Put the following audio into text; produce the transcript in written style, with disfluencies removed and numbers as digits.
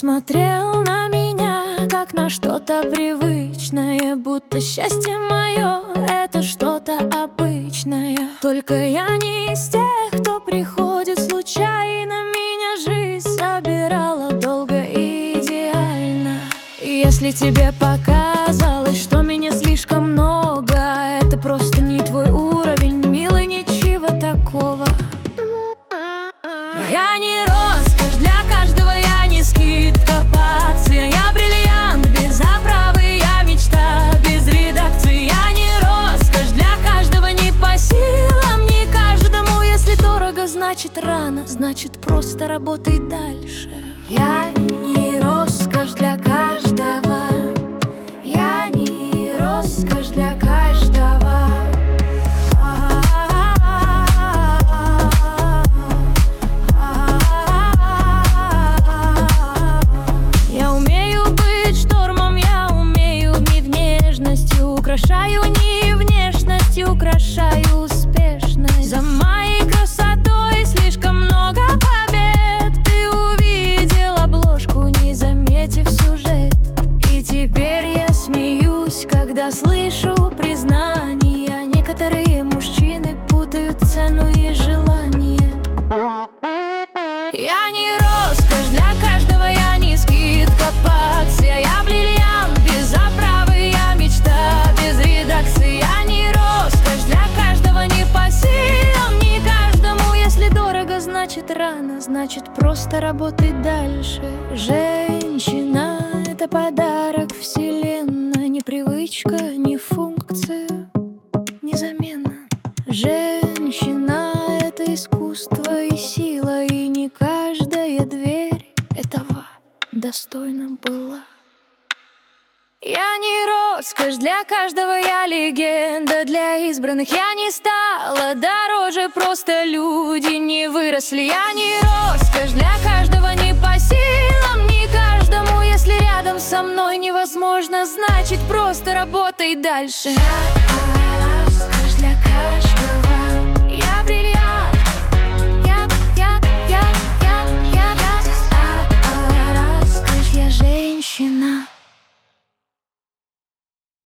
смотрел на меня, как на что-то привычное, будто счастье мое — это что-то обычное. Только я не из тех, кто приходит случайно. Меня жизнь собирала долго и идеально. И если тебе показалось, что меня слишком много, это просто не твой уровень, милый, ничего такого. Я не роскошь для каждого, я не скидка по акции. Я бриллиант без оправы, я мечта без редакции. Я не роскошь для каждого, не по силам, не каждому. Если дорого, значит рано, значит просто работай дальше. Я не роскошь для каждого, я не роскошь для каждого. Украшаю не внешность, украшаю успешность. За моей красотой слишком много побед. Ты увидел обложку, не заметив сюжет. И теперь я смеюсь, когда слышу признания. Некоторые мужчины путают цену и желание. Я не роскошь для каждого, я не скидка по акции. Я бриллиант без оправы, я мечта без редакции. Я не роскошь для каждого, не по силам, не каждому. Если дорого, значит рано, значит просто работай дальше. Женщина — это подарок вселенной, не привычка, не функция, не замена. Женщина — это искусство и сила, и не каждая дверь этого достойна была. Я не роскошь для каждого, я легенда для избранных. Я не стала дороже, просто люди не выросли. Я не роскошь для каждого, не по силам, не каждому. Если рядом со мной невозможно, значит просто работай дальше.